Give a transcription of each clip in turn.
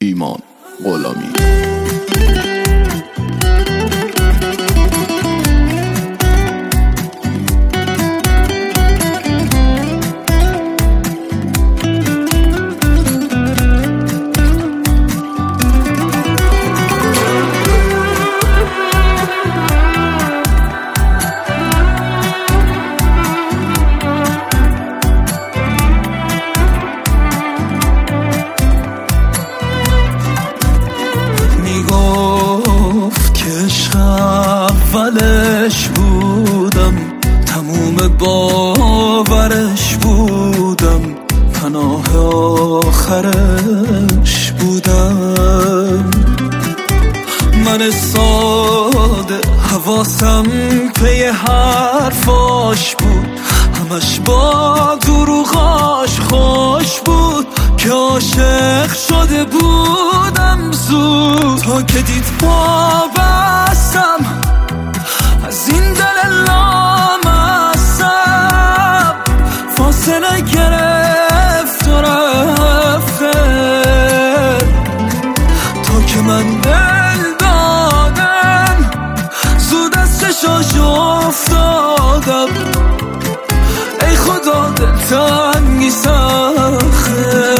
ایمان غلامی. اولش بودم، تموم باورش بودم، پناه آخرش بودم. من ساده حواسم پی حرفاش بود، همش با دروغاش خوش بود که عاشق شده بودم زود. تا که دید پا بستم از این دل لامصب، فاصله گرفت و رفته تا که من دل دادم زود از چشاش افتادم. ای خدا دلتنگی سخته.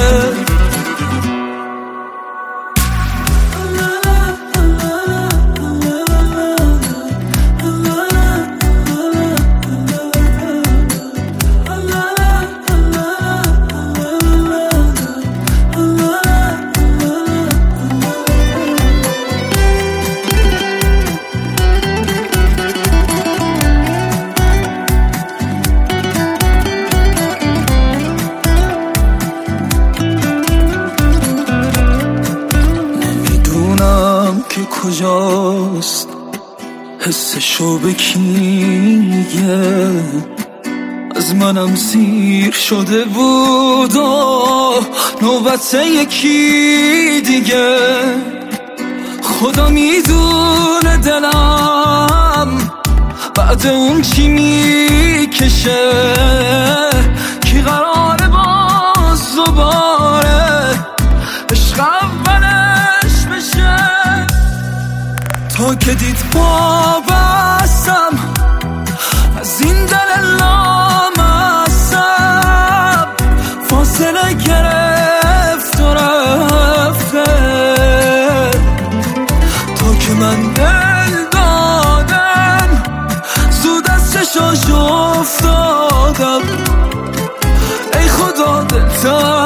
که کجاست حسشو به کی میگه، از منم سیر شده بود و نوبت یکی دیگه. خدا میدونه دلم بعد اون چی میکشه، کی قراره باز دوباره عشق اولش بشه. تا که دید پا بستم از این دل لامصب، فاصله گرفت و رفته تا که من دل دادم زود از چشاش افتادم. ای خدا دلتنگی